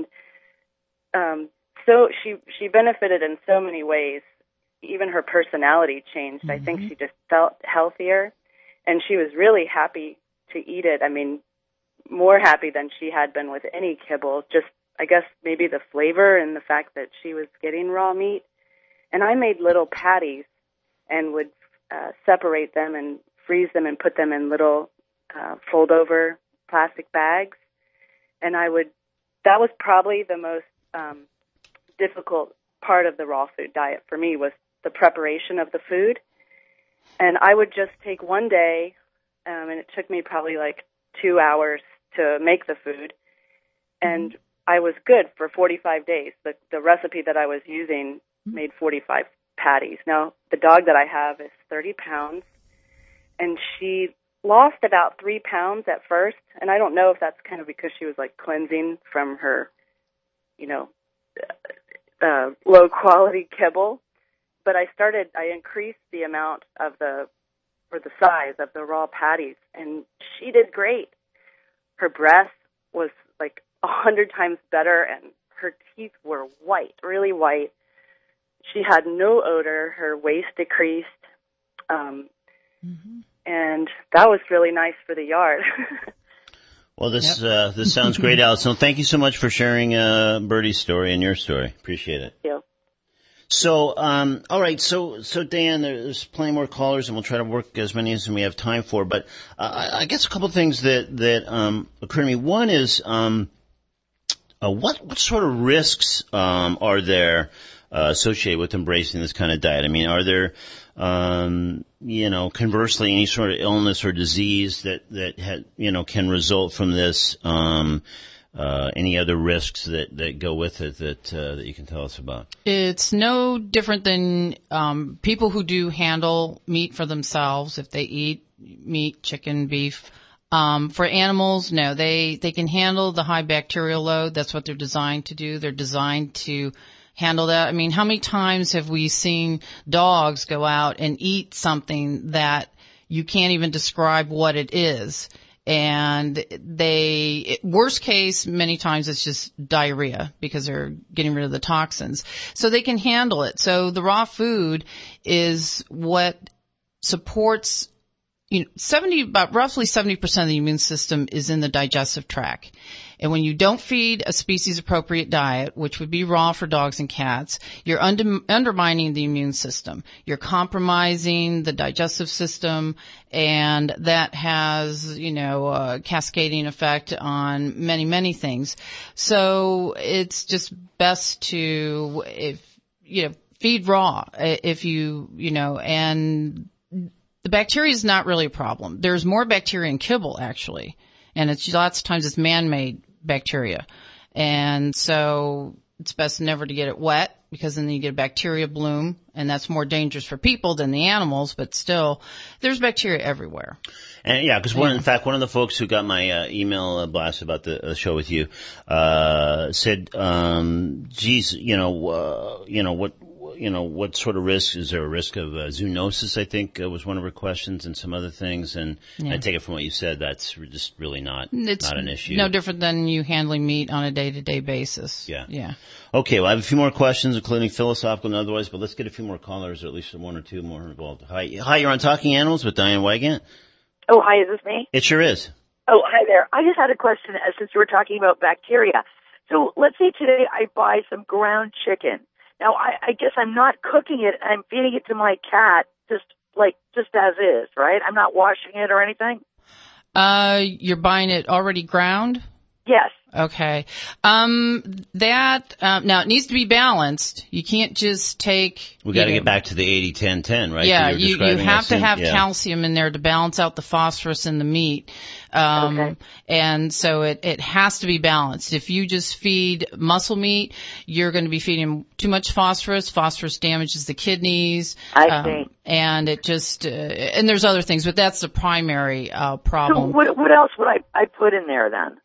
um, so she she benefited in so many ways. Even her personality changed. Mm-hmm. I think she just felt healthier, and she was really happy to eat it. I mean, more happy than she had been with any kibble. Just, I guess, maybe the flavor and the fact that she was getting raw meat. And I made little patties and would uh, separate them and freeze them and put them in little uh, fold-over plastic bags. And I would, that was probably the most um, difficult part of the raw food diet for me, was the preparation of the food. And I would just take one day, um, and it took me probably like two hours to make the food, and I was good for forty-five days. The, the recipe that I was using made forty-five patties. Now, the dog that I have is thirty pounds, and she lost about three pounds at first, and I don't know if that's kind of because she was like cleansing from her, you know, uh, low-quality kibble, but I started, I increased the amount of the, or the size of the raw patties, and she did great. Her breath was like a hundred times better, and her teeth were white, really white. She had no odor. Her waist decreased, um, mm-hmm. and that was really nice for the yard. Well, this yep. uh, this sounds great, Allison. Thank you so much for sharing uh, Birdie's story and your story. Appreciate it. Thank you. So, um, all right. So, so Dan, there's plenty more callers, and we'll try to work as many as we have time for. But uh, I guess a couple of things that that um, occur to me. One is, um, uh, what what sort of risks um, are there uh, associated with embracing this kind of diet? I mean, are there, um, you know, conversely, any sort of illness or disease that that ha- you know can result from this? Um, Uh, any other risks that, that go with it that uh, that you can tell us about? It's no different than um, people who do handle meat for themselves. If they eat meat, chicken, beef, um, for animals, no, they they can handle the high bacterial load. That's what they're designed to do. They're designed to handle that. I mean, how many times have we seen dogs go out and eat something that you can't even describe what it is? And they, worst case, many times it's just diarrhea because they're getting rid of the toxins. So they can handle it. So the raw food is what supports, you know, seventy, about roughly seventy percent of the immune system is in the digestive tract. And when you don't feed a species-appropriate diet, which would be raw for dogs and cats, you're under, undermining the immune system. You're compromising the digestive system, and that has, you know, a cascading effect on many, many things. So it's just best to, if, you know, feed raw if you, you know, and the bacteria is not really a problem. There's more bacteria in kibble, actually, and it's lots of times it's man-made bacteria. And so it's best never to get it wet, because then you get a bacteria bloom, and that's more dangerous for people than the animals, but still, there's bacteria everywhere. And yeah, because one, in fact, one of the folks who got my uh, email uh, blast about the uh, show with you uh said, um, geez, you know, uh, you know, what, you know, what sort of risk, is there a risk of uh, zoonosis, I think uh, was one of her questions, and some other things. And yeah. I take it from what you said, that's just really not, it's not an issue. No different than you handling meat on a day-to-day basis. Yeah. Yeah. Okay, well, I have a few more questions, including philosophical and otherwise, but let's get a few more callers, or at least one or two more involved. Hi, hi, you're on Talking Animals with Diane Wygant. Oh, hi, is this me? It sure is. Oh, hi there. I just had a question uh, since you were talking about bacteria. So let's say today I buy some ground chicken. Now, I, I guess I'm not cooking it. I'm feeding it to my cat just like just as is, right? I'm not washing it or anything? Uh, you're buying it already ground? Yes. Okay. Um, that, um, now it needs to be balanced. You can't just take. We got to know, get back to the eighty ten ten, right? Yeah, you, you have to have yeah. calcium in there to balance out the phosphorus in the meat. Um, okay. and so it, it has to be balanced. If you just feed muscle meat, you're going to be feeding too much phosphorus. Phosphorus damages the kidneys. I um, see. And it just, uh, and there's other things, but that's the primary, uh, problem. So what, what else would I, I put in there then?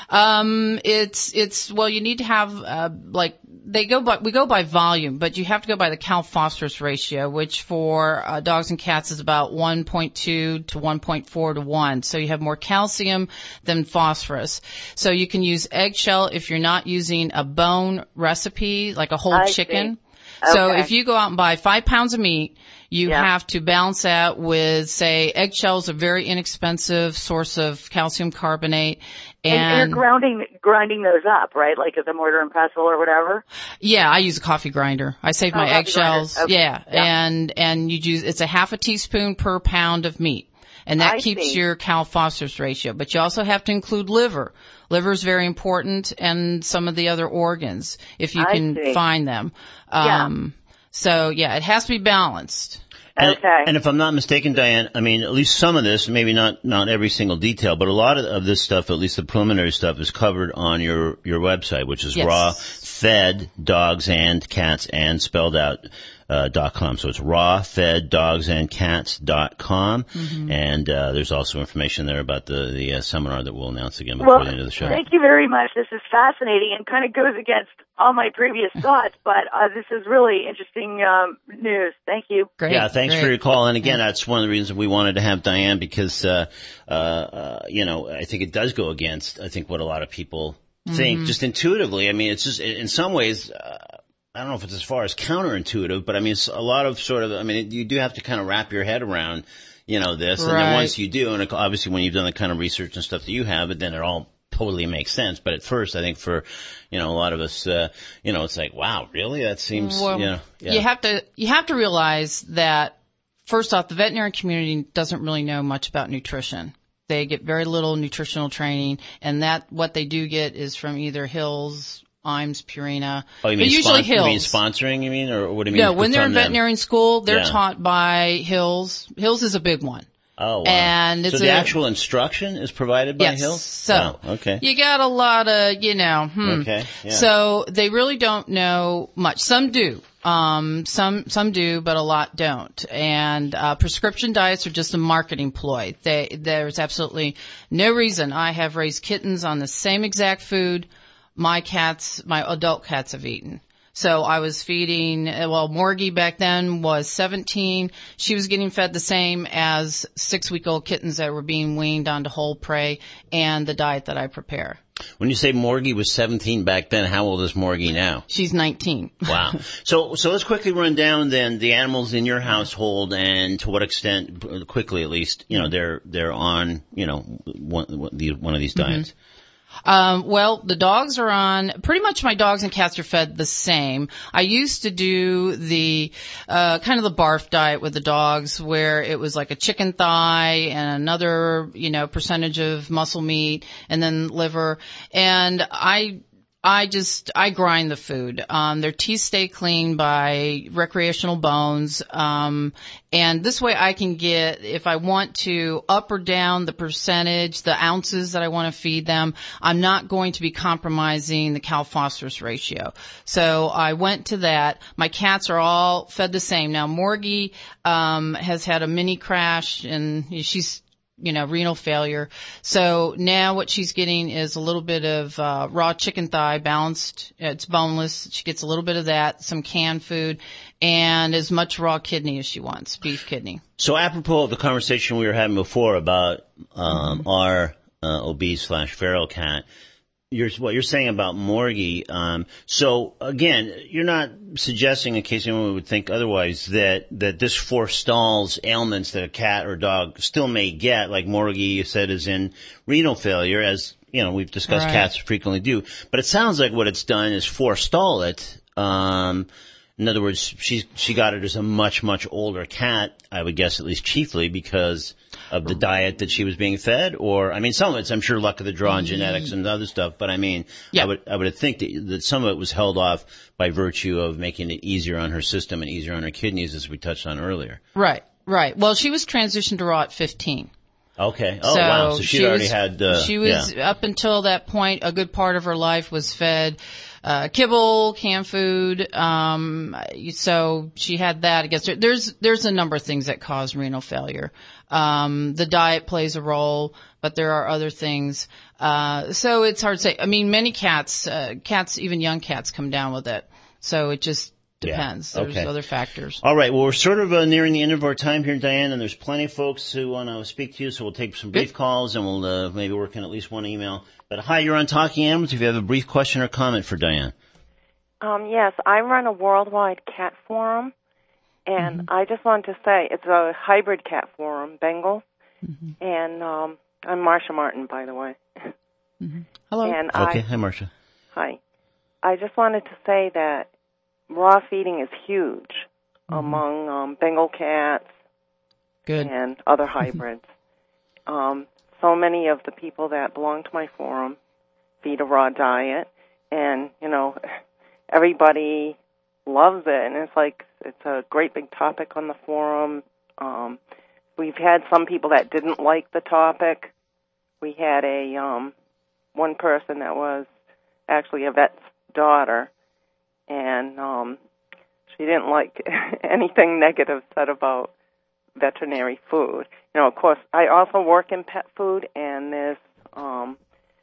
Um, it's, it's, well, you need to have, uh, like, they go by, we go by volume, but you have to go by the cal-phosphorus ratio, which for uh, dogs and cats is about one point two to one point four to one. So you have more calcium than phosphorus. So you can use eggshell if you're not using a bone recipe, like a whole I chicken. See. So okay. if you go out and buy five pounds of meat, you yeah. have to balance that with, say, eggshells, a very inexpensive source of calcium carbonate. And, and you're grinding, grinding those up, right? Like at the mortar and pestle or whatever? Yeah, I use a coffee grinder. I save oh, my eggshells. Okay. Yeah, yeah, and, and you use, it's a half a teaspoon per pound of meat. And that I keeps see. your cal-phosphorus ratio. But you also have to include liver. Liver is very important, and some of the other organs, if you I can see. find them. Yeah. Um, so yeah, it has to be balanced. And, okay. and if I'm not mistaken, Diane, I mean, at least some of this, maybe not, not every single detail, but a lot of, of this stuff, at least the preliminary stuff, is covered on your, your website, which is Yes. raw fed dogs and cats and spelled out, uh, dot com. So it's raw fed dogs and cats dot com. Mm-hmm. And, uh, there's also information there about the, the uh, seminar that we'll announce again before well, the end of the show. Thank you very much. This is fascinating and kind of goes against all my previous thoughts, but uh, this is really interesting um, news. Thank you. Great. Yeah, thanks great. for your call. And again, that's one of the reasons we wanted to have Diane, because, uh, uh, uh, you know, I think it does go against, I think, what a lot of people think, mm-hmm. just intuitively. I mean, it's just, in some ways, uh, I don't know if it's as far as counterintuitive, but I mean, it's a lot of sort of, I mean, you do have to kind of wrap your head around, you know, this. Right. And then once you do, and obviously when you've done the kind of research and stuff that you have, then it all totally makes sense. But at first, I think for, you know, a lot of us, uh, you know, it's like, wow, really? That seems, well, you know, yeah. you have to, you have to realize that first off, the veterinary community doesn't really know much about nutrition. They get very little nutritional training, and that, what they do get is from either Hills, Imes, Purina. Oh, you mean, usually spon- Hills. You mean sponsoring, you mean? Or what do you mean? No, when they're in them? veterinary school, they're Yeah. taught by Hills. Hills is a big one. Oh, wow. And it's so the a, actual instruction is provided by yes, Hills? So, wow, okay. you got a lot of, you know, hmm. Okay, yeah. So they really don't know much. Some do. Um, some, some do, but a lot don't. And, uh, prescription diets are just a marketing ploy. They, there's absolutely no reason. I have raised kittens on the same exact food my cats, my adult cats have eaten. So I was feeding, well, Morgie back then was seventeen. She was getting fed the same as six-week-old kittens that were being weaned onto whole prey and the diet that I prepare. When you say Morgie was seventeen back then, how old is Morgie now? She's nineteen. Wow. So, so let's quickly run down then the animals in your household and to what extent, quickly at least, you know, they're, they're on, you know, one, one of these diets. Mm-hmm. Um, well, the dogs are on, pretty much my dogs and cats are fed the same. I used to do the, uh, kind of the barf diet with the dogs where it was like a chicken thigh and another, you know, percentage of muscle meat and then liver. And I, I just, I grind the food. Um, their teeth stay clean by recreational bones. Um, and this way I can get, if I want to up or down the percentage, the ounces that I want to feed them, I'm not going to be compromising the cal-phosphorus ratio. So I went to that. My cats are all fed the same. Now Morgie, um, has had a mini crash and she's, you know, renal failure. So now what she's getting is a little bit of uh, raw chicken thigh, balanced. It's boneless. She gets a little bit of that, some canned food, and as much raw kidney as she wants, beef kidney. So apropos of the conversation we were having before about um, mm-hmm. our uh, obese slash feral cat, You're, what you're saying about Morgie, um, so again, you're not suggesting, in case anyone would think otherwise, that, that this forestalls ailments that a cat or dog still may get, like Morgie, you said, is in renal failure, as, you know, we've discussed right. Cats frequently do. But it sounds like what it's done is forestall it. Um, in other words, she, she got it as a much, much older cat, I would guess, at least chiefly because of the diet that she was being fed, or, I mean, some of it's, I'm sure, luck of the draw and genetics and other stuff, but I mean, yep. I would, I would think that, that some of it was held off by virtue of making it easier on her system and easier on her kidneys, as we touched on earlier. Right, right. Well, she was transitioned to raw at fifteen. Okay. Oh, so wow. So she, she already was, had, uh, she was, yeah. up until that point, a good part of her life was fed Uh, kibble, canned food, um, so she had that against her. There's, there's a number of things that cause renal failure. Um, the diet plays a role, but there are other things. Uh, so it's hard to say. I mean, many cats, uh, cats, even young cats come down with it. So it just depends. Yeah. There's Okay. other factors. All right. Well, we're sort of uh, nearing the end of our time here, Diane, and there's plenty of folks who want to speak to you, so we'll take some brief Good. calls and we'll uh, maybe work in at least one email. But hi, you're on Talking Animals. If you have a brief question or comment for Diane. Um, yes, I run a worldwide cat forum, and mm-hmm. I just wanted to say it's a hybrid cat forum, Bengal, mm-hmm. and um, I'm Marsha Martin, by the way. Mm-hmm. Hello. And okay, I, hi, Marsha. Hi. I just wanted to say that raw feeding is huge mm-hmm. among um, Bengal cats Good. and other hybrids. um, so many of the people that belong to my forum feed a raw diet, and, you know, everybody loves it, and it's like it's a great big topic on the forum. Um, we've had some people that didn't like the topic. We had a um, one person that was actually a vet's daughter, and um, she didn't like anything negative said about veterinary food. You know, of course, I also work in pet food, and there's um,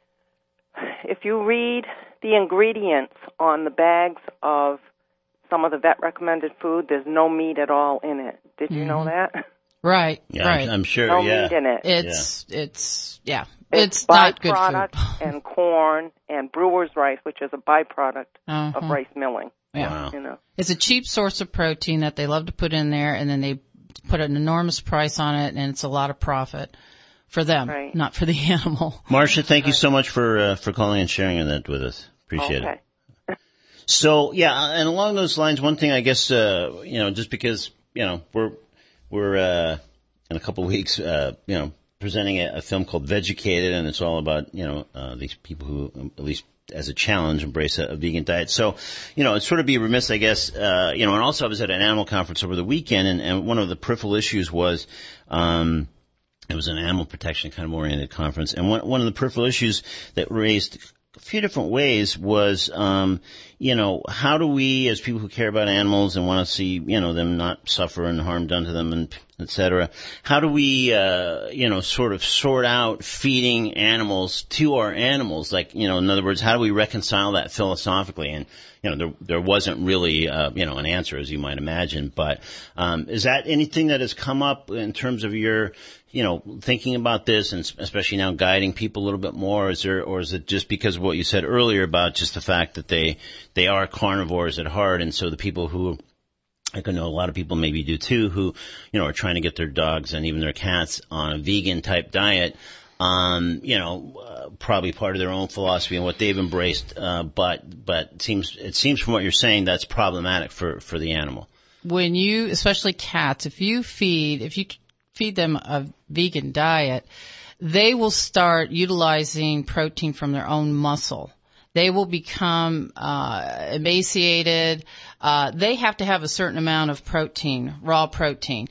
if you read the ingredients on the bags of some of the vet-recommended food, there's no meat at all in it. Did you mm-hmm. know that? Right, yeah, right. I'm sure, no yeah. meat in it. It's, yeah. it's, yeah, it's, it's not good food. And corn and brewer's rice, which is a byproduct uh-huh. of rice milling. Yeah. Wow. You know. It's a cheap source of protein that they love to put in there, and then they put an enormous price on it, and it's a lot of profit for them, right. not for the animal. Marsha, thank right. you so much for uh, for calling and sharing that with us. Appreciate okay. it. So, yeah, and along those lines, one thing I guess, uh, you know, just because, you know, we're, we're, uh, in a couple of weeks, uh, you know, presenting a, a film called Vegucated, and it's all about, you know, uh, these people who, um, at least as a challenge, embrace a, a vegan diet. So, you know, it'd sort of be remiss, I guess, uh, you know, and also I was at an animal conference over the weekend, and, and one of the peripheral issues was, um, it was an animal protection kind of oriented conference, and one, one of the peripheral issues that raised a few different ways was, um, you know, how do we, as people who care about animals and want to see, you know, them not suffer and harm done to them, and et cetera, how do we, uh, you know, sort of sort out feeding animals to our animals? Like, you know, in other words, how do we reconcile that philosophically? And, you know, there, there wasn't really, uh, you know, an answer, as you might imagine. But um, is that anything that has come up in terms of your, you know, thinking about this, and especially now guiding people a little bit more? Is there, or is it just because of what you said earlier about just the fact that they they are carnivores at heart, and so the people who, I can know a lot of people maybe do too, who, you know, are trying to get their dogs and even their cats on a vegan type diet. Um, you know, uh, probably part of their own philosophy and what they've embraced. Uh, but but it seems it seems from what you're saying that's problematic for for the animal. When you, especially cats, if you feed if you feed them a vegan diet, they will start utilizing protein from their own muscle. They will become uh, emaciated. Uh, they have to have a certain amount of protein, raw protein.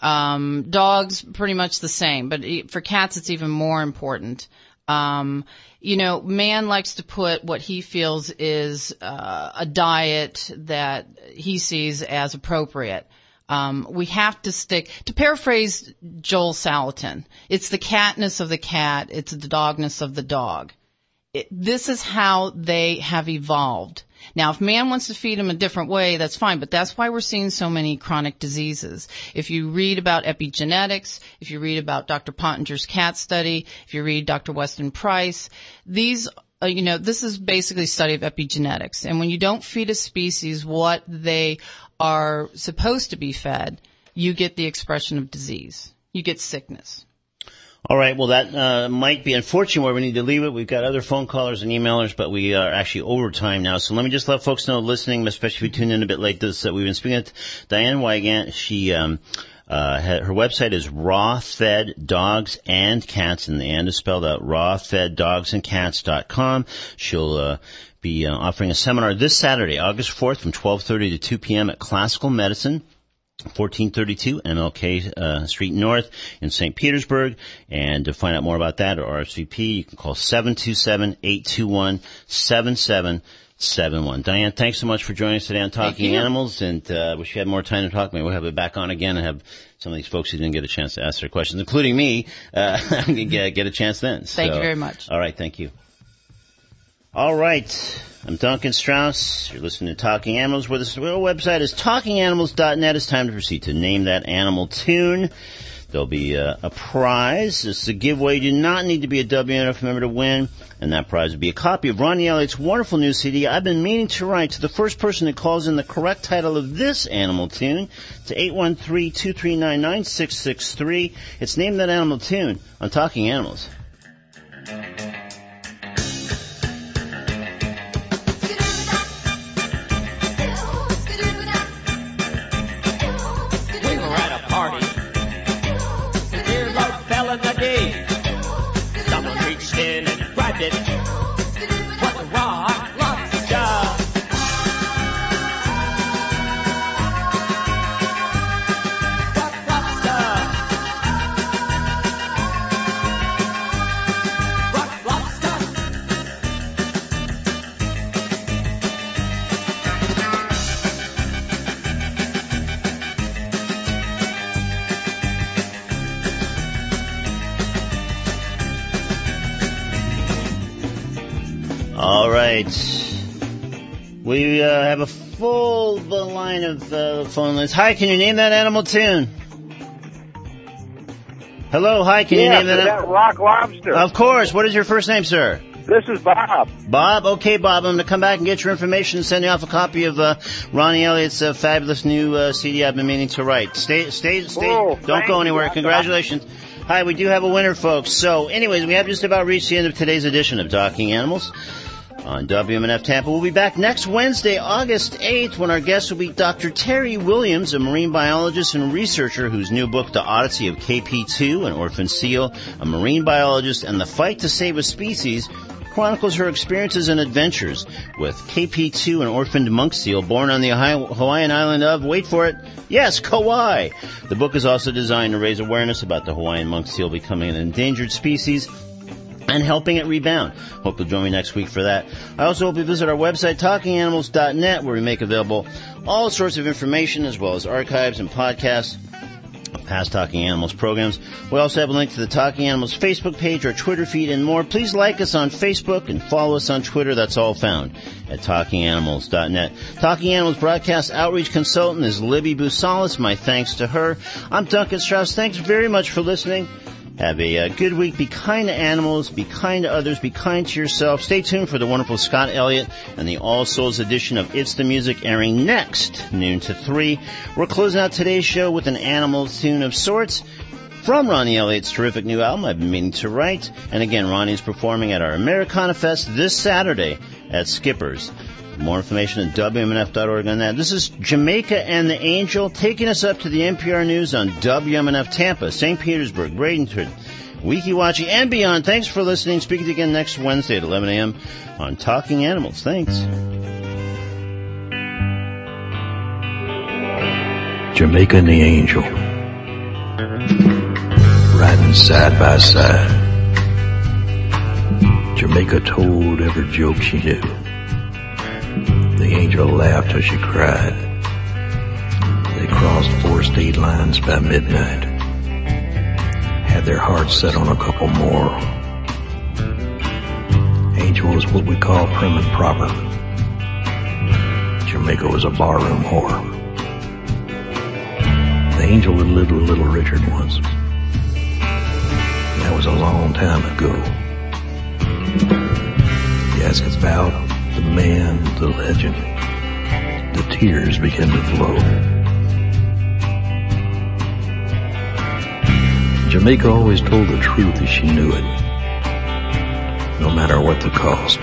Um, dogs, pretty much the same, but for cats, it's even more important. Um, you know, man likes to put what he feels is uh, a diet that he sees as appropriate. Um, we have to stick, to paraphrase Joel Salatin, it's the catness of the cat, it's the dogness of the dog. It, this is how they have evolved. Now, if man wants to feed them a different way, that's fine, but that's why we're seeing so many chronic diseases. If you read about epigenetics, if you read about Doctor Pottinger's cat study, if you read Doctor Weston Price, these, uh, you know, this is basically a study of epigenetics. And when you don't feed a species what they are supposed to be fed, you get the expression of disease. You get sickness. All right, well, that uh, might be unfortunate where we need to leave it. We've got other phone callers and emailers, but we are actually over time now. So let me just let folks know listening, especially if you tuned in a bit late, this, uh, we've been speaking to Diane Wygant. She, um, uh, her website is Raw Fed Dogs and Cats, and the and is spelled out, raw fed dogs and cats dot com. She'll uh, be uh, offering a seminar this Saturday, August fourth, from twelve thirty to two p.m. at Classical Medicine, fourteen thirty-two M L K uh, Street North in Saint Petersburg. And to find out more about that or R S V P, you can call seven two seven, eight two one, seven seven seven one. Diane, thanks so much for joining us today on Talking Animals, and uh, wish you had more time to talk. Maybe we'll have it back on again and have some of these folks who didn't get a chance to ask their questions, including me, uh, get, get a chance then. Thank so, you very much. All right, thank you. All right. I'm Duncan Strauss. You're listening to Talking Animals, where the website is talking animals dot net. It's time to proceed to name that animal tune. There'll be a, a prize. This is a giveaway. You do not need to be a W N F member to win, and that prize will be a copy of Ronnie Elliott's wonderful new C D, I've Been Meaning to Write, to the first person that calls in the correct title of this animal tune to eight one three, two three nine, nine six six three. It's Name That Animal Tune on Talking Animals. Someone reached in and grabbed it. What a rock lobster! Rock lobster! Rock lobster! All right. We uh, have a full line of uh, phone lines. Hi, can you name that animal tune? Hello, hi, can yes, you name that? Is that Rock Lobster? Of course. What is your first name, sir? This is Bob. Bob? Okay, Bob. I'm going to come back and get your information and send you off a copy of uh, Ronnie Elliott's uh, fabulous new uh, C D I've Been Meaning to Write. Stay, stay, stay. Oh, Don't go anywhere. You. Congratulations. Hi, we do have a winner, folks. So, anyways, we have just about reached the end of today's edition of Talking Animals on W M N F Tampa. We'll be back next Wednesday, August eighth, when our guest will be Doctor Terry Williams, a marine biologist and researcher whose new book, The Odyssey of K P two, an orphan seal, a marine biologist, and the fight to save a species, chronicles her experiences and adventures with K P two, an orphaned monk seal born on the Hawaiian island of, wait for it, yes, Kauai. The book is also designed to raise awareness about the Hawaiian monk seal becoming an endangered species and helping it rebound. Hope you'll join me next week for that. I also hope you visit our website, talking animals dot net, where we make available all sorts of information as well as archives and podcasts of past Talking Animals programs. We also have a link to the Talking Animals Facebook page, our Twitter feed, and more. Please like us on Facebook and follow us on Twitter. That's all found at talking animals dot net. Talking Animals broadcast outreach consultant is Libby Busalis. My thanks to her. I'm Duncan Strauss. Thanks very much for listening. Have a uh, good week. Be kind to animals. Be kind to others. Be kind to yourself. Stay tuned for the wonderful Scott Elliott and the All Souls edition of It's the Music, airing next noon to three. We're closing out today's show with an animal tune of sorts. from Ronnie Elliott's terrific new album, I've Been Meaning to Write. And again, Ronnie's performing at our Americana Fest this Saturday at Skipper's. More information at W M N F dot org on that. This is Jamaica and the Angel taking us up to the N P R News on W M N F Tampa, Saint Petersburg, Bradenton, Weeki-Wachee, and beyond. Thanks for listening. Speak to you again next Wednesday at eleven a.m. on Talking Animals. Thanks. Jamaica and the Angel, riding side by side. Jamaica told every joke she knew. The Angel laughed till she cried. They crossed four state lines by midnight, had their hearts set on a couple more. Angel was what we call prim and proper. Jamaica was a barroom whore. The Angel had lived with Little Richard once. That was a long time ago. You ask about the man, the legend, the tears begin to flow. Jamaica always told the truth as she knew it, no matter what the cost.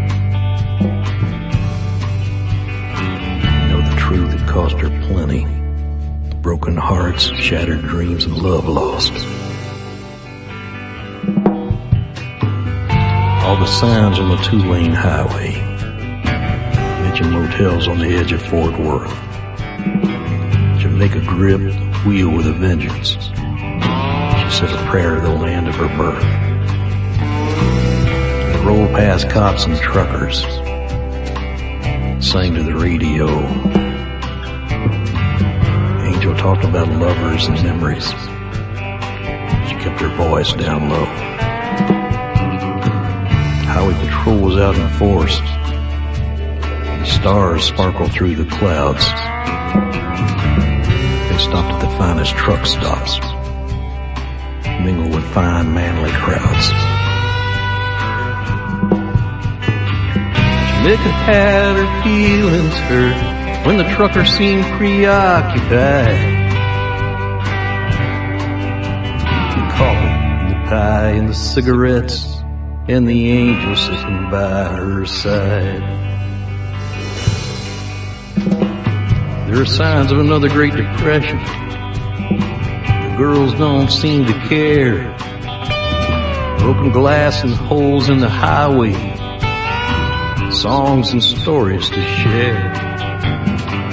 You know the truth, it cost her plenty. Broken hearts, shattered dreams, and love lost. All the signs on the two-lane highway, mention motels on the edge of Fort Worth. Jamaica gripped the wheel with a vengeance. She said a prayer to the land of her birth. They rolled past cops and truckers, sang to the radio. Angel talked about lovers and memories. She kept her voice down low. Highway patrol was out in force. The stars sparkled through the clouds. They stopped at the finest truck stops, mingled with fine manly crowds. Jamaica had her feelings hurt when the trucker seemed preoccupied. The coffee, and the pie, and the cigarettes, and the Angel sitting by her side. There are signs of another Great Depression. The girls don't seem to care. Broken glass and holes in the highway, songs and stories to share.